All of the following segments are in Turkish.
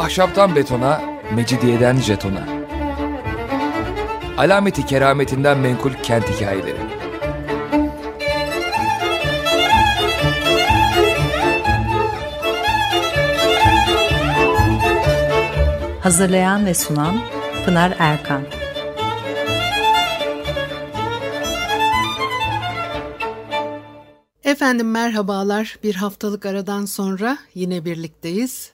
Ahşaptan betona, mecidiyeden jetona. Alameti kerametinden menkul kent hikayeleri. Hazırlayan ve sunan Pınar Erkan. Efendim merhabalar. Bir haftalık aradan sonra yine birlikteyiz.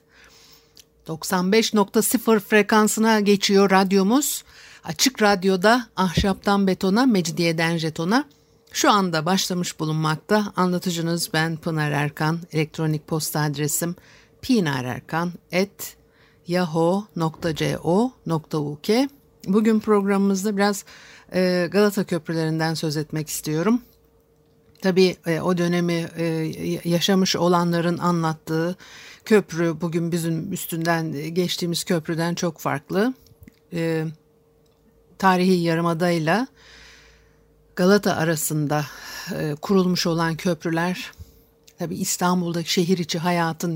95.0 frekansına geçiyor radyomuz. Açık Radyo'da ahşaptan betona, mecidiyeden jetona şu anda başlamış bulunmakta. Anlatıcınız ben Pınar Erkan. Elektronik posta adresim pinarerkan@yahoo.co.uk. Bugün programımızda biraz Galata köprülerinden söz etmek istiyorum. Tabii o dönemi yaşamış olanların anlattığı köprü bugün bizim üstünden geçtiğimiz köprüden çok farklı. Tarihi Yarımada'yla Galata arasında kurulmuş olan köprüler tabii İstanbul'daki şehir içi hayatın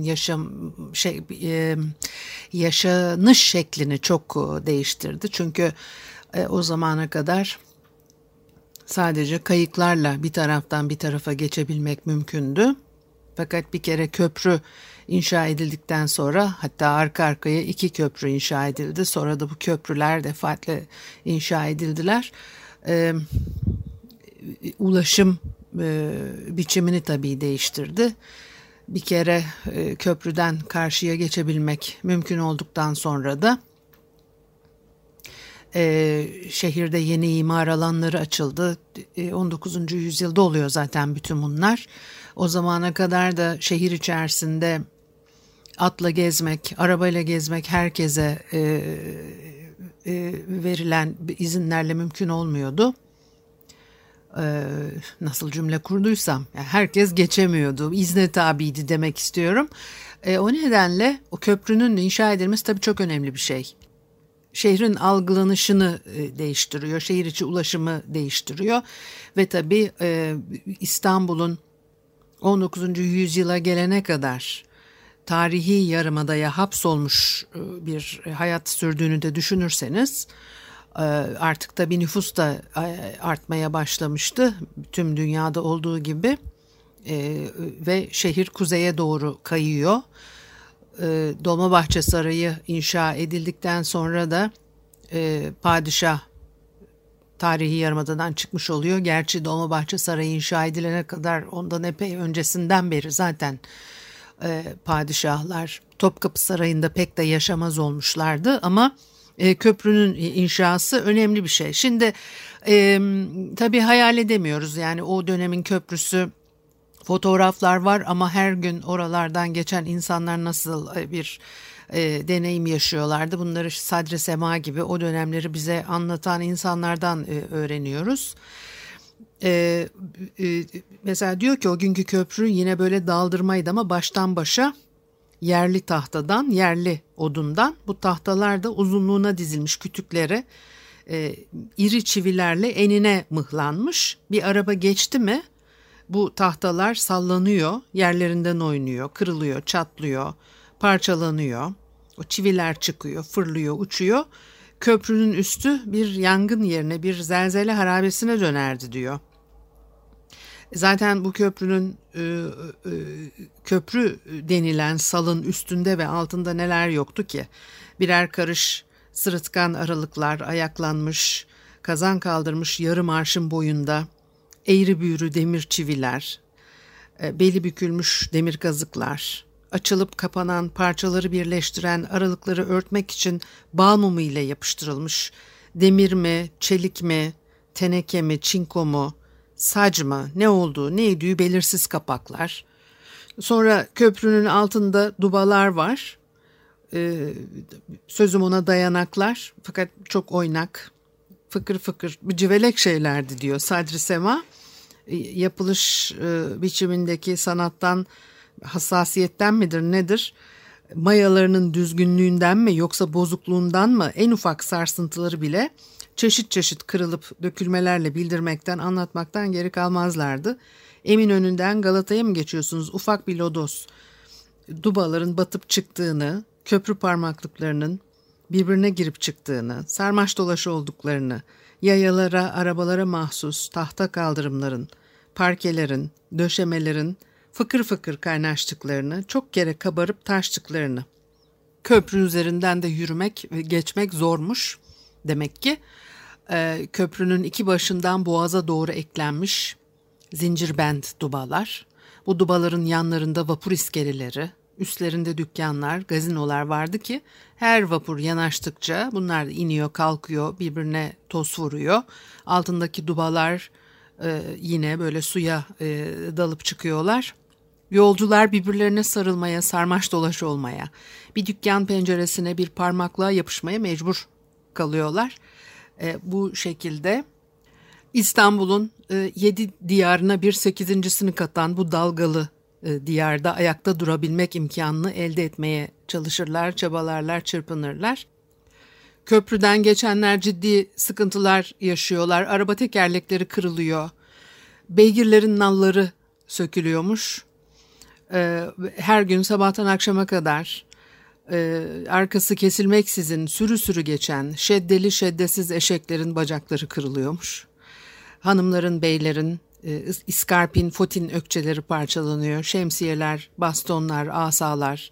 yaşanış şeklini çok değiştirdi. Çünkü o zamana kadar sadece kayıklarla bir taraftan bir tarafa geçebilmek mümkündü. Fakat bir kere köprü inşa edildikten sonra, hatta arka arkaya 2 köprü inşa edildi. Sonra da bu köprüler defaatle inşa edildiler. Ulaşım biçimini tabii değiştirdi. Bir kere köprüden karşıya geçebilmek mümkün olduktan sonra da şehirde yeni imar alanları açıldı. 19. yüzyılda oluyor zaten bütün bunlar. O zamana kadar da şehir içerisinde atla gezmek, arabayla gezmek herkese verilen izinlerle mümkün olmuyordu. Nasıl cümle kurduysam, yani herkes geçemiyordu, izne tabiydi demek istiyorum. O nedenle o köprünün inşa edilmesi tabii çok önemli bir şey. Şehrin algılanışını değiştiriyor, şehir içi ulaşımı değiştiriyor ve tabii İstanbul'un 19. yüzyıla gelene kadar tarihi yarımadaya hapsolmuş bir hayat sürdüğünü de düşünürseniz artık tabii nüfus da artmaya başlamıştı tüm dünyada olduğu gibi ve şehir kuzeye doğru kayıyor. Dolmabahçe Sarayı inşa edildikten sonra da padişah tarihi yarımadadan çıkmış oluyor. Gerçi Dolmabahçe Sarayı inşa edilene kadar ondan epey öncesinden beri zaten padişahlar Topkapı Sarayı'nda pek de yaşamaz olmuşlardı ama köprünün inşası önemli bir şey. Şimdi tabii hayal edemiyoruz, yani o dönemin köprüsü. Fotoğraflar var ama her gün oralardan geçen insanlar nasıl bir deneyim yaşıyorlardı. Bunları Sadri Sema gibi o dönemleri bize anlatan insanlardan öğreniyoruz. Mesela diyor ki o günkü köprü yine böyle daldırmaydı ama baştan başa yerli tahtadan, yerli odundan. Bu tahtalar da uzunluğuna dizilmiş kütüklere iri çivilerle enine mıhlanmış. Bir araba geçti mi bu tahtalar sallanıyor, yerlerinden oynuyor, kırılıyor, çatlıyor, parçalanıyor. O çiviler çıkıyor, fırlıyor, uçuyor. Köprünün üstü bir yangın yerine, bir zelzele harabesine dönerdi diyor. Zaten bu köprünün köprü denilen salın üstünde ve altında neler yoktu ki? Birer karış sırıtkan aralıklar, ayaklanmış, kazan kaldırmış yarım arşın boyunda eğri büğrü demir çiviler, beli bükülmüş demir kazıklar, açılıp kapanan parçaları birleştiren aralıkları örtmek için bal mumu ile yapıştırılmış demir mi, çelik mi, teneke mi, çinko mu, sac mı, ne olduğu, ne idüğü belirsiz kapaklar. Sonra köprünün altında dubalar var. Sözüm ona dayanaklar, fakat çok oynak, fıkır fıkır, civelek şeylerdi diyor Sadri Sema. Yapılış biçimindeki sanattan, hassasiyetten midir nedir? Mayalarının düzgünlüğünden mi yoksa bozukluğundan mı en ufak sarsıntıları bile çeşit çeşit kırılıp dökülmelerle bildirmekten, anlatmaktan geri kalmazlardı. Eminönü'nden Galata'ya mı geçiyorsunuz? Ufak bir lodos dubaların batıp çıktığını, köprü parmaklıklarının birbirine girip çıktığını, sarmaş dolaş olduklarını, yayalara, arabalara mahsus tahta kaldırımların, parkelerin, döşemelerin fıkır fıkır kaynaştıklarını, çok kere kabarıp taştıklarını. Köprü üzerinden de yürümek ve geçmek zormuş demek ki. Köprünün iki başından boğaza doğru eklenmiş zincirbend dubalar. Bu dubaların yanlarında vapur iskeleleri, üstlerinde dükkanlar, gazinolar vardı ki her vapur yanaştıkça bunlar iniyor, kalkıyor, birbirine toz vuruyor. Altındaki dubalar yine böyle suya dalıp çıkıyorlar. Yolcular birbirlerine sarılmaya, sarmaş dolaş olmaya, bir dükkan penceresine bir parmaklığa yapışmaya mecbur kalıyorlar. Bu şekilde İstanbul'un 7 diyarına bir 8.'sini katan bu dalgalı diyarda ayakta durabilmek imkanını elde etmeye çalışırlar, çabalarlar, çırpınırlar. Köprüden geçenler ciddi sıkıntılar yaşıyorlar. Araba tekerlekleri kırılıyor. Beygirlerin nalları sökülüyormuş. Her gün sabahtan akşama kadar arkası kesilmeksizin sürü sürü geçen şeddeli şeddesiz eşeklerin bacakları kırılıyormuş. Hanımların, beylerin iskarpin, fotin ökçeleri parçalanıyor. Şemsiyeler, bastonlar, asalar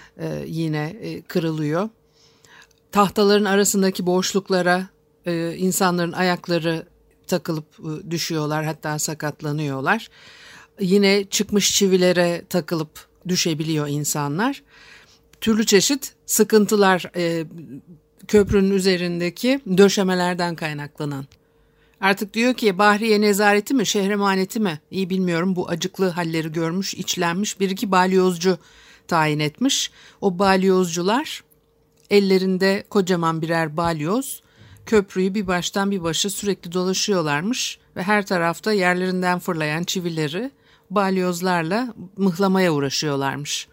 yine kırılıyor. Tahtaların arasındaki boşluklara insanların ayakları takılıp düşüyorlar, hatta sakatlanıyorlar. Yine çıkmış çivilere takılıp düşebiliyor insanlar. Türlü çeşit sıkıntılar köprünün üzerindeki döşemelerden kaynaklanan. Artık diyor ki Bahriye nezareti mi, şehremaneti mi? İyi bilmiyorum, bu acıklı halleri görmüş, içlenmiş bir iki balyozcu tayin etmiş. O balyozcular ellerinde kocaman birer balyoz, köprüyü bir baştan bir başa sürekli dolaşıyorlarmış ve her tarafta yerlerinden fırlayan çivileri balyozlarla mıhlamaya uğraşıyorlarmış.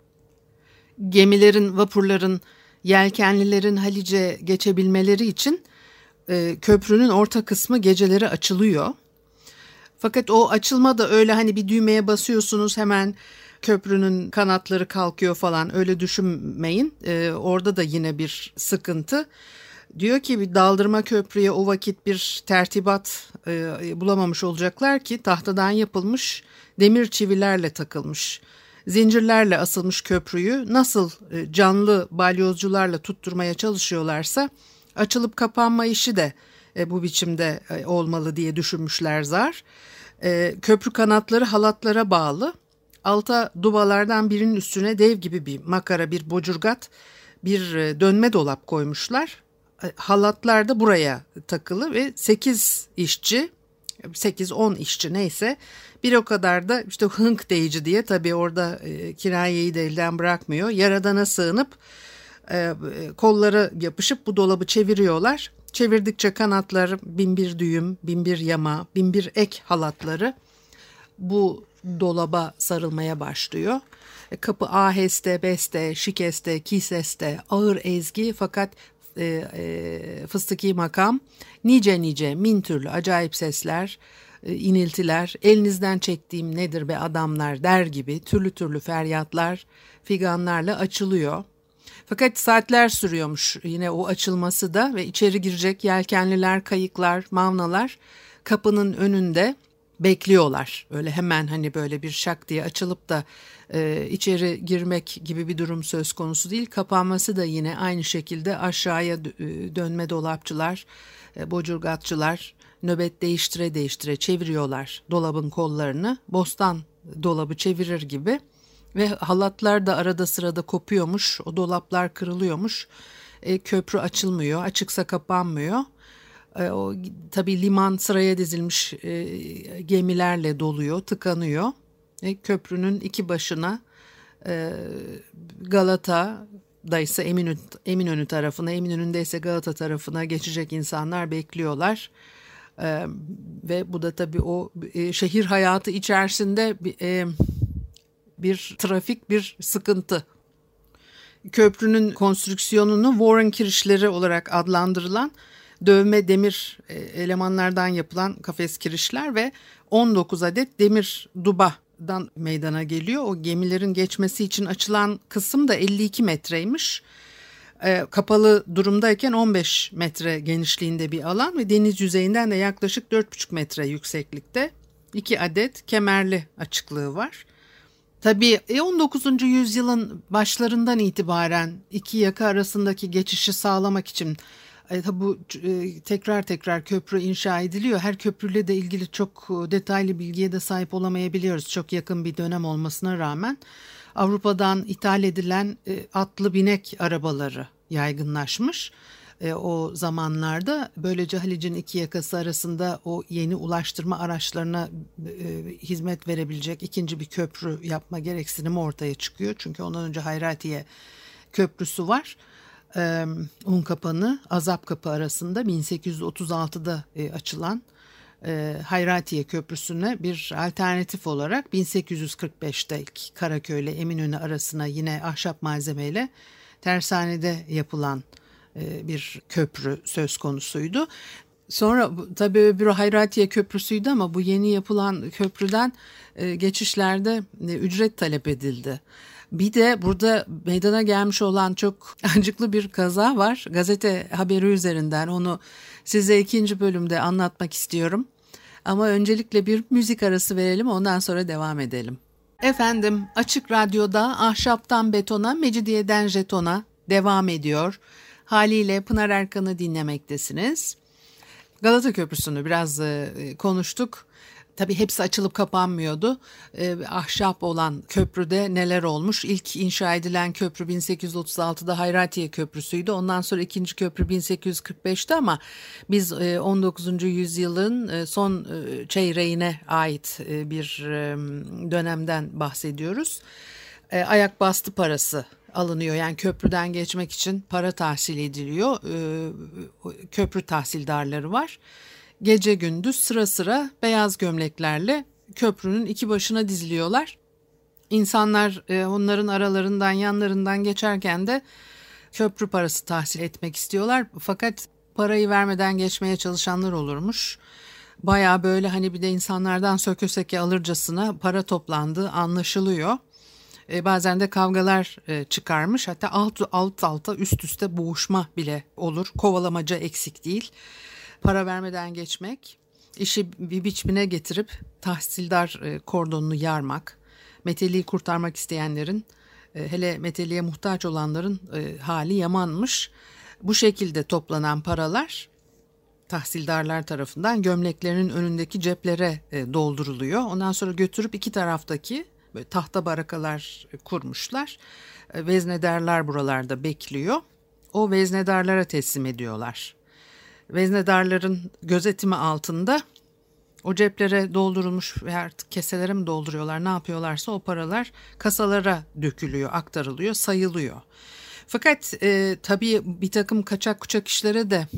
Gemilerin, vapurların, yelkenlilerin Halice geçebilmeleri için köprünün orta kısmı geceleri açılıyor. Fakat o açılma da öyle hani bir düğmeye basıyorsunuz hemen köprünün kanatları kalkıyor falan, öyle düşünmeyin. Orada da yine bir sıkıntı. Diyor ki bir daldırma köprüye o vakit bir tertibat bulamamış olacaklar ki tahtadan yapılmış demir çivilerle takılmış. Zincirlerle asılmış köprüyü nasıl canlı balyozcularla tutturmaya çalışıyorlarsa açılıp kapanma işi de bu biçimde olmalı diye düşünmüşler zar. Köprü kanatları halatlara bağlı. Alta dubalardan birinin üstüne dev gibi bir makara, bir bocurgat, bir dönme dolap koymuşlar. Halatlar da buraya takılı ve 8 işçi, 8-10 işçi neyse, bir o kadar da işte hınk deyici diye tabii orada kirayeyi de elden bırakmıyor. Yaradana sığınıp kolları yapışıp bu dolabı çeviriyorlar. Çevirdikçe kanatlar binbir düğüm, binbir yama, binbir ek halatları bu dolaba sarılmaya başlıyor. Kapı aheste, beste, şikeste, kiseste, ağır ezgi fakat fıstıki makam, nice nice min türlü acayip sesler, iniltiler, elinizden çektiğim nedir be adamlar der gibi türlü türlü feryatlar, figanlarla açılıyor. Fakat saatler sürüyormuş yine o açılması da ve içeri girecek yelkenliler, kayıklar, mavnalar kapının önünde bekliyorlar. Öyle hemen hani böyle bir şak diye açılıp da içeri girmek gibi bir durum söz konusu değil. Kapanması da yine aynı şekilde aşağıya dönme dolapçılar, bocurgatçılar nöbet değiştire değiştire çeviriyorlar dolabın kollarını. Bostan dolabı çevirir gibi. Ve halatlar da arada sırada kopuyormuş, o dolaplar kırılıyormuş, köprü açılmıyor, açıksa kapanmıyor. O tabii liman sıraya dizilmiş gemilerle doluyor, tıkanıyor. Köprünün iki başına Galata'daysa Eminönü tarafına, Eminönü'ndeyse Galata tarafına geçecek insanlar bekliyorlar. Ve bu da tabii o şehir hayatı içerisinde bir trafik, bir sıkıntı. Köprünün konstrüksiyonunu Warren kirişleri olarak adlandırılan dövme demir elemanlardan yapılan kafes kirişler ve 19 adet demir dubadan meydana geliyor. O gemilerin geçmesi için açılan kısım da 52 metreymiş. Kapalı durumdayken 15 metre genişliğinde bir alan ve deniz yüzeyinden de yaklaşık 4,5 metre yükseklikte 2 adet kemerli açıklığı var. Tabii 19. yüzyılın başlarından itibaren iki yaka arasındaki geçişi sağlamak için bu tekrar köprü inşa ediliyor. Her köprüyle de ilgili çok detaylı bilgiye de sahip olamayabiliyoruz. Çok yakın bir dönem olmasına rağmen Avrupa'dan ithal edilen atlı binek arabaları yaygınlaşmış. O zamanlarda böylece Halic'in iki yakası arasında o yeni ulaştırma araçlarına hizmet verebilecek ikinci bir köprü yapma gereksinimi ortaya çıkıyor. Çünkü ondan önce Hayratiye Köprüsü var. Unkapanı, Azapkapı arasında 1836'da açılan Hayratiye Köprüsü'ne bir alternatif olarak 1845'te Karaköy ile Eminönü arasına yine ahşap malzemeyle tersanede yapılan bir köprü söz konusuydu. Sonra tabii öbürü Hayratiye Köprüsü'ydü ama bu yeni yapılan köprüden geçişlerde ücret talep edildi. Bir de burada meydana gelmiş olan çok acıklı bir kaza var. Gazete haberi üzerinden onu size ikinci bölümde anlatmak istiyorum. Ama öncelikle bir müzik arası verelim, ondan sonra devam edelim. Efendim, Açık Radyo'da Ahşaptan Betona, Mecidiyeden Jeton'a devam ediyor. Haliyle Pınar Erkan'ı dinlemektesiniz. Galata Köprüsü'nü biraz konuştuk. Tabii hepsi açılıp kapanmıyordu. Ahşap olan köprüde neler olmuş? İlk inşa edilen köprü 1836'da Hayratiye Köprüsü'ydü. Ondan sonra ikinci köprü 1845'te ama biz 19. yüzyılın son çeyreğine ait bir dönemden bahsediyoruz. Ayak bastı parası alınıyor. Yani köprüden geçmek için para tahsil ediliyor. Köprü tahsildarları var. Gece gündüz sıra sıra beyaz gömleklerle köprünün iki başına diziliyorlar. İnsanlar onların aralarından, yanlarından geçerken de köprü parası tahsil etmek istiyorlar. Fakat parayı vermeden geçmeye çalışanlar olurmuş. Bayağı böyle hani bir de insanlardan söke söke alırcasına para toplandığı anlaşılıyor. Bazen de kavgalar çıkarmış. Hatta alt alta üst üste boğuşma bile olur. Kovalamaca eksik değil. Para vermeden geçmek, işi bir biçimine getirip tahsildar kordonunu yarmak, meteliği kurtarmak isteyenlerin, hele meteliğe muhtaç olanların hali yamanmış. Bu şekilde toplanan paralar tahsildarlar tarafından gömleklerinin önündeki ceplere dolduruluyor. Ondan sonra götürüp iki taraftaki böyle tahta barakalar kurmuşlar. Veznedarlar buralarda bekliyor. O veznedarlara teslim ediyorlar. Veznedarların gözetimi altında o ceplere doldurulmuş ve artık keselere mi dolduruyorlar, ne yapıyorlarsa o paralar kasalara dökülüyor, aktarılıyor, sayılıyor. Fakat tabii bir takım kaçak kuçak işlere de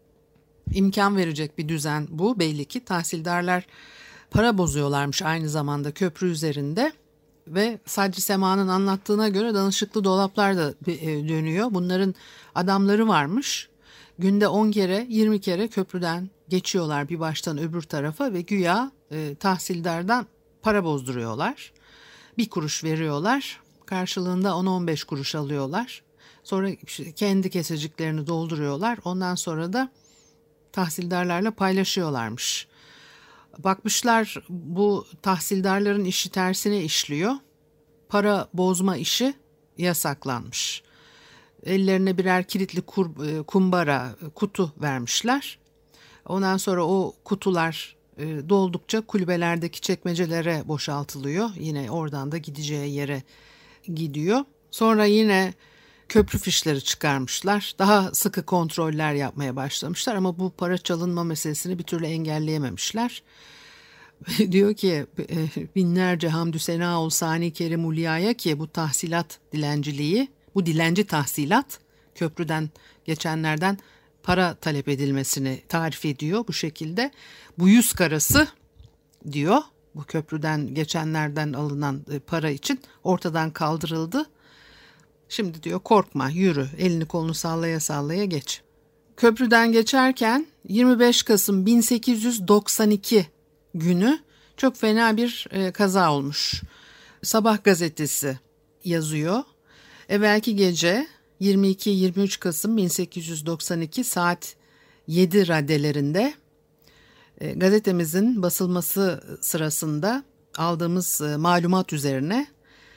imkan verecek bir düzen bu. Belli ki tahsildarlar para bozuyorlarmış aynı zamanda köprü üzerinde ve Sadri Sema'nın anlattığına göre danışıklı dolaplar da dönüyor. Bunların adamları varmış. Günde 10 kere 20 kere köprüden geçiyorlar bir baştan öbür tarafa ve güya tahsildardan para bozduruyorlar. 1 kuruş veriyorlar, karşılığında 10-15 kuruş alıyorlar. Sonra kendi keseciklerini dolduruyorlar. Ondan sonra da tahsildarlarla paylaşıyorlarmış. Bakmışlar bu tahsildarların işi tersine işliyor. Para bozma işi yasaklanmış. Ellerine birer kilitli kumbara, kutu vermişler. Ondan sonra o kutular doldukça kulübelerdeki çekmecelere boşaltılıyor. Yine oradan da gideceği yere gidiyor. Sonra yine köprü fişleri çıkarmışlar. Daha sıkı kontroller yapmaya başlamışlar ama bu para çalınma meselesini bir türlü engelleyememişler. Diyor ki binlerce hamdü sena ol sani kerim ulyaya ki bu tahsilat dilenciliği, bu dilenci tahsilat köprüden geçenlerden para talep edilmesini tarif ediyor bu şekilde. Bu 100 karası diyor bu köprüden geçenlerden alınan para için ortadan kaldırıldı. Şimdi diyor korkma, yürü, elini kolunu sallaya sallaya geç. Köprüden geçerken 25 Kasım 1892 günü çok fena bir kaza olmuş. Sabah gazetesi yazıyor. Evvelki gece 22-23 Kasım 1892 saat 7 raddelerinde gazetemizin basılması sırasında aldığımız malumat üzerine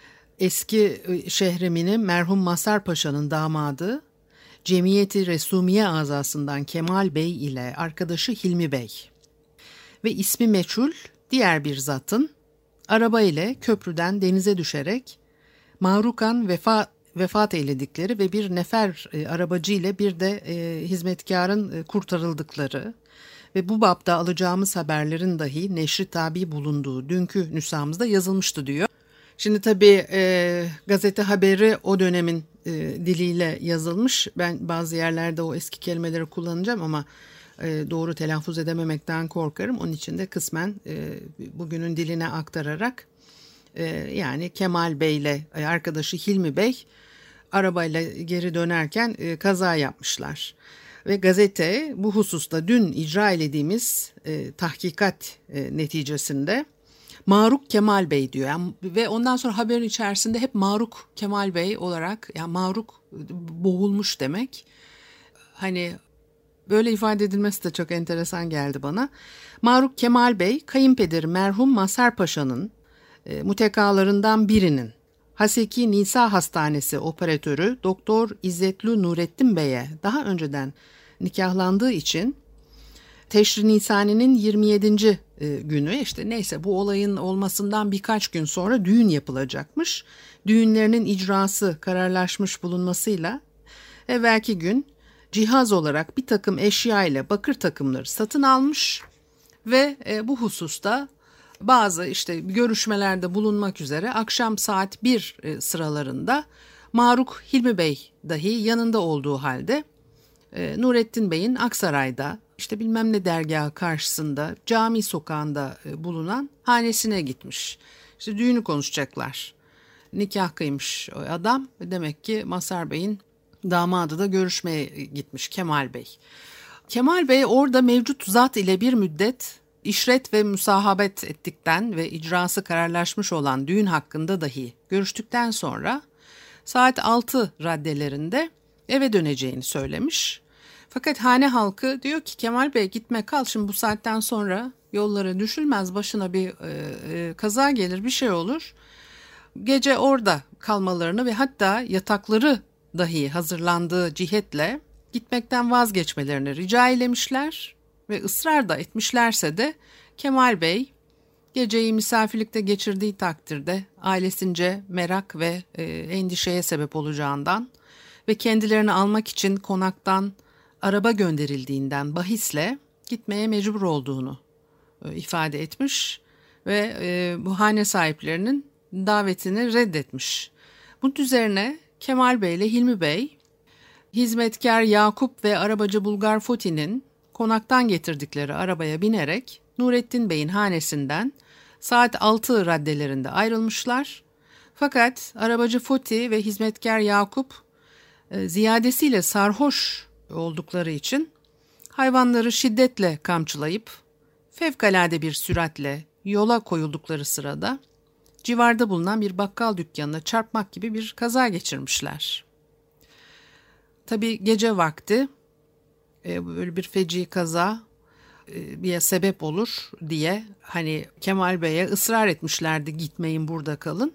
eski Şehremini merhum Mazhar Paşa'nın damadı Cemiyeti Resumiye azasından Kemal Bey ile arkadaşı Hilmi Bey ve ismi meçhul diğer bir zatın araba ile köprüden denize düşerek mahrukan vefat eyledikleri ve bir nefer arabacı ile bir de hizmetkarın kurtarıldıkları ve bu bapta alacağımız haberlerin dahi neşri tabi bulunduğu dünkü nüshamızda yazılmıştı diyor. Şimdi tabii gazete haberi o dönemin diliyle yazılmış. Ben bazı yerlerde o eski kelimeleri kullanacağım ama doğru telaffuz edememekten korkarım. Onun için de kısmen bugünün diline aktararak yani Kemal Bey ile arkadaşı Hilmi Bey arabayla geri dönerken kaza yapmışlar. Ve gazete bu hususta dün icra edildiğimiz tahkikat neticesinde Maruk Kemal Bey diyor. Yani, ve ondan sonra haberin içerisinde hep Maruk Kemal Bey olarak, yani Maruk boğulmuş demek. Hani böyle ifade edilmesi de çok enteresan geldi bana. Maruk Kemal Bey kayınpederi merhum Mazhar Paşa'nın mutekalarından birinin Haseki Nisa Hastanesi operatörü Doktor İzzetli Nurettin Bey'e daha önceden nikahlandığı için Teşri Nisani'nin 27. günü işte neyse bu olayın olmasından birkaç gün sonra düğün yapılacakmış. Düğünlerinin icrası kararlaşmış bulunmasıyla evvelki gün cihaz olarak bir takım eşya ile bakır takımları satın almış ve bu hususta bazı işte görüşmelerde bulunmak üzere akşam saat 1 sıralarında Maruk Hilmi Bey dahi yanında olduğu halde Nurettin Bey'in Aksaray'da işte bilmem ne dergahı karşısında cami sokağında bulunan hanesine gitmiş. İşte düğünü konuşacaklar. Nikah kıymış o adam. Demek ki Mazhar Bey'in damadı da görüşmeye gitmiş Kemal Bey. Kemal Bey orada mevcut zat ile bir müddet işret ve müsahabet ettikten ve icrası kararlaşmış olan düğün hakkında dahi görüştükten sonra saat 6 raddelerinde eve döneceğini söylemiş. Fakat hane halkı diyor ki Kemal Bey gitme kal, şimdi bu saatten sonra yollara düşülmez, başına bir kaza gelir, bir şey olur. Gece orada kalmalarını ve hatta yatakları dahi hazırlandığı cihetle gitmekten vazgeçmelerini rica eylemişler ve ısrar da etmişlerse de Kemal Bey geceyi misafirlikte geçirdiği takdirde ailesince merak ve endişeye sebep olacağından ve kendilerini almak için konaktan araba gönderildiğinden bahisle gitmeye mecbur olduğunu ifade etmiş ve bu hane sahiplerinin davetini reddetmiş. Bunun üzerine Kemal Bey ile Hilmi Bey hizmetkar Yakup ve arabacı Bulgar Foti'nin konaktan getirdikleri arabaya binerek Nurettin Bey'in hanesinden saat 6 raddelerinde ayrılmışlar. Fakat arabacı Foti ve hizmetkar Yakup ziyadesiyle sarhoş oldukları için hayvanları şiddetle kamçılayıp fevkalade bir süratle yola koyuldukları sırada civarda bulunan bir bakkal dükkanına çarpmak gibi bir kaza geçirmişler. Tabii gece vakti böyle bir feci kaza bir sebep olur diye hani Kemal Bey'e ısrar etmişlerdi, gitmeyin burada kalın.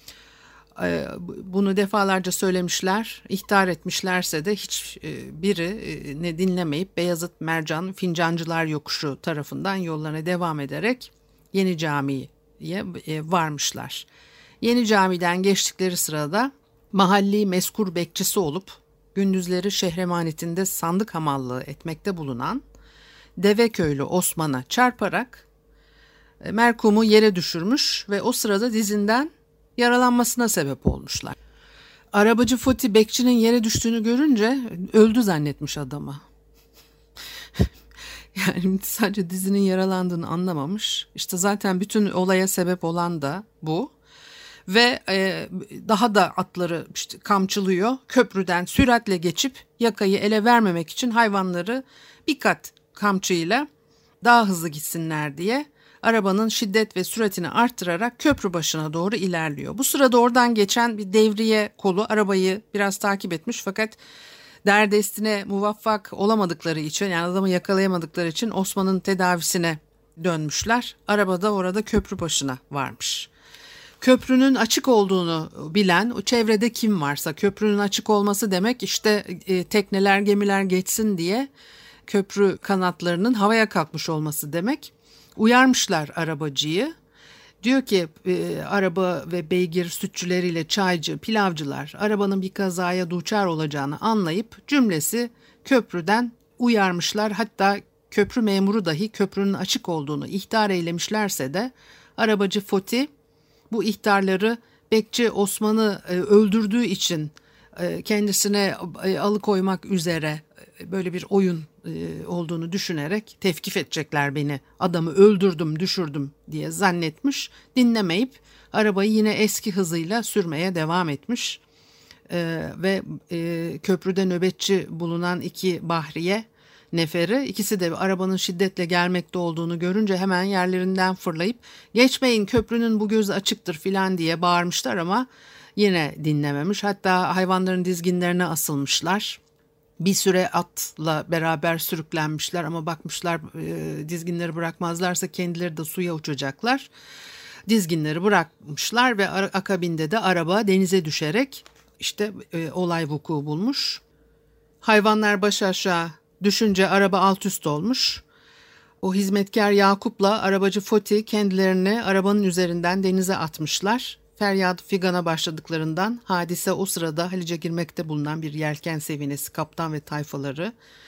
Bunu defalarca söylemişler, ihtar etmişlerse de hiç biri ne dinlemeyip Beyazıt Mercan Fincancılar Yokuşu tarafından yollarına devam ederek Yeni Cami'ye varmışlar. Yeni Cami'den geçtikleri sırada mahalli meskur bekçisi olup gündüzleri şehremanetinde sandık hamallığı etmekte bulunan Deveköylü Osman'a çarparak merhumu yere düşürmüş ve o sırada dizinden yaralanmasına sebep olmuşlar. Arabacı Foti bekçinin yere düştüğünü görünce öldü zannetmiş adamı. Yani sadece dizinin yaralandığını anlamamış. İşte zaten bütün olaya sebep olan da bu. Ve daha da atları işte kamçılıyor. Köprüden süratle geçip yakayı ele vermemek için hayvanları bir kat kamçıyla daha hızlı gitsinler diye arabanın şiddet ve süratini arttırarak köprü başına doğru ilerliyor. Bu sırada oradan geçen bir devriye kolu arabayı biraz takip etmiş fakat derdestine muvaffak olamadıkları için, yani adamı yakalayamadıkları için Osman'ın tedavisine dönmüşler. Araba da orada köprü başına varmış. Köprünün açık olduğunu bilen, o çevrede kim varsa, köprünün açık olması demek işte tekneler, gemiler geçsin diye köprü kanatlarının havaya kalkmış olması demek. Uyarmışlar arabacıyı. Diyor ki araba ve beygir sütçüleriyle çaycı, pilavcılar arabanın bir kazaya duçar olacağını anlayıp cümlesi köprüden uyarmışlar. Hatta köprü memuru dahi köprünün açık olduğunu ihtar eylemişlerse de arabacı Foti bu ihtarları bekçi Osman'ı öldürdüğü için kendisine alıkoymak üzere böyle bir oyun olduğunu düşünerek tevkif edecekler beni, adamı öldürdüm, düşürdüm diye zannetmiş, dinlemeyip arabayı yine eski hızıyla sürmeye devam etmiş. Ve köprüde nöbetçi bulunan iki bahriye neferi, ikisi de arabanın şiddetle gelmekte olduğunu görünce hemen yerlerinden fırlayıp geçmeyin, köprünün bu gözü açıktır filan diye bağırmışlar ama yine dinlememiş. Hatta hayvanların dizginlerine asılmışlar. Bir süre atla beraber sürüklenmişler ama bakmışlar dizginleri bırakmazlarsa kendileri de suya uçacaklar. Dizginleri bırakmışlar ve akabinde de araba denize düşerek işte olay vuku bulmuş. Hayvanlar baş aşağı düşünce araba alt üst olmuş. O hizmetkar Yakup'la arabacı Foti kendilerini arabanın üzerinden denize atmışlar. Feryat figana başladıklarından hadise o sırada Haliç'e girmekte bulunan bir yelken sevinesi kaptan ve tayfaları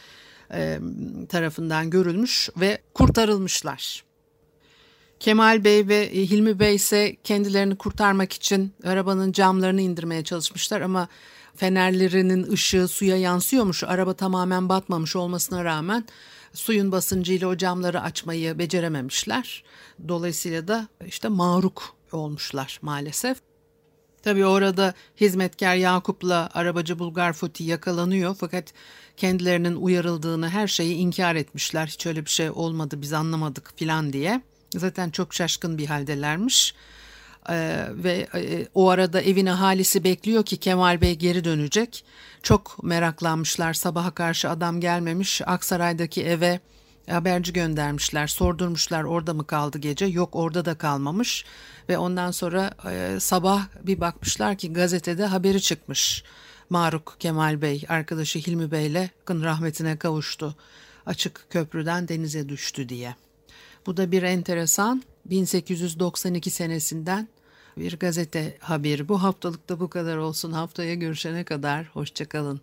tarafından görülmüş ve kurtarılmışlar. Kemal Bey ve Hilmi Bey ise kendilerini kurtarmak için arabanın camlarını indirmeye çalışmışlar ama fenerlerinin ışığı suya yansıyormuş. Araba tamamen batmamış olmasına rağmen suyun basıncıyla o camları açmayı becerememişler. Dolayısıyla da işte mağruk olmuşlar maalesef. Tabii orada hizmetkar Yakup'la arabacı Bulgar Foti yakalanıyor fakat kendilerinin uyarıldığını, her şeyi inkar etmişler. Hiç öyle bir şey olmadı, biz anlamadık filan diye. Zaten çok şaşkın bir haldelermiş. Ve o arada evin ahalisi bekliyor ki Kemal Bey geri dönecek. Çok meraklanmışlar, sabaha karşı adam gelmemiş. Aksaray'daki eve haberci göndermişler, sordurmuşlar orada mı kaldı gece, yok orada da kalmamış. Ve ondan sonra sabah bir bakmışlar ki gazetede haberi çıkmış. Maruk Kemal Bey arkadaşı Hilmi Bey'le rahmetine kavuştu, açık köprüden denize düştü diye. Bu da bir enteresan 1892 senesinden bir gazete haberi. Bu haftalıkta bu kadar olsun. Haftaya görüşene kadar hoşça kalın.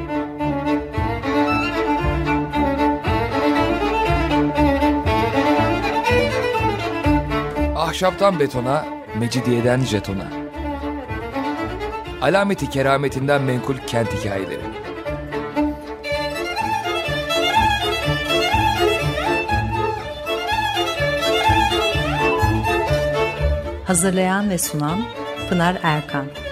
Ahşaptan betona, mecidiyeden jetona. Alameti kerametinden menkul kent hikayeleri. Hazırlayan ve sunan Pınar Erkan.